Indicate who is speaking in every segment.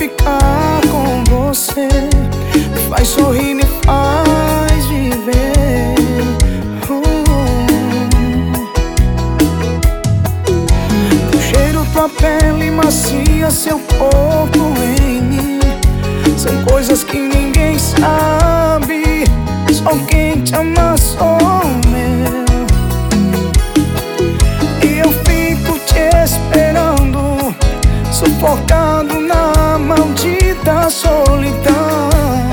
Speaker 1: ficar com você. Me faz sorrir, me faz viver. Teu cheiro, tua pele macia, seu corpo em mim, são coisas que ninguém sabe, só quem te ama sou meu. E eu fico te esperando, sufocado na maldita solidão.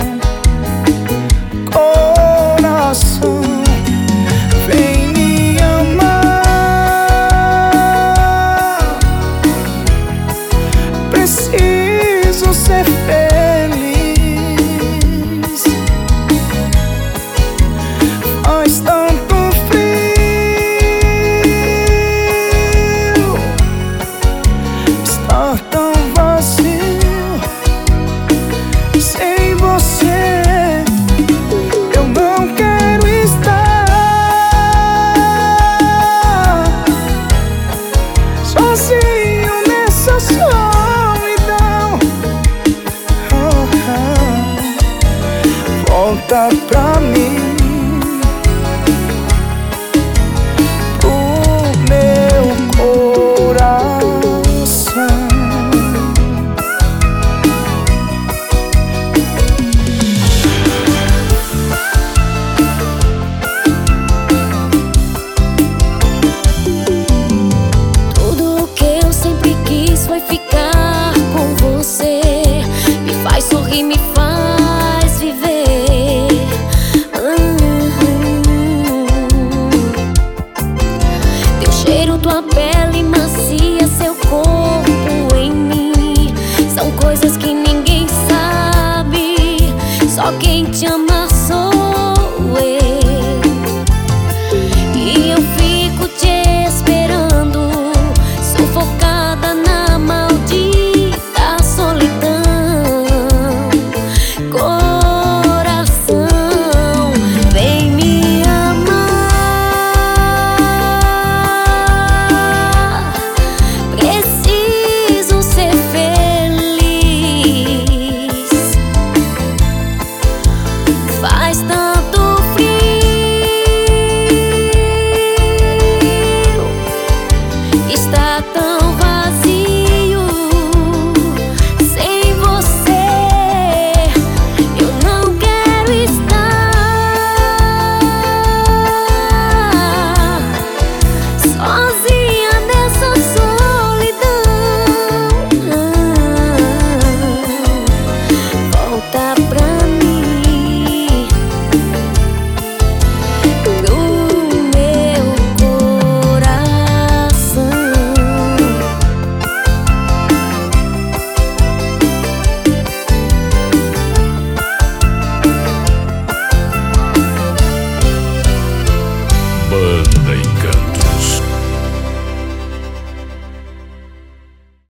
Speaker 1: Coração, vem me amar, preciso ser feliz. Faz tanto frio, está tão vazio sem você. Eu não quero estar sozinho nessa solidão. Volta pra mim.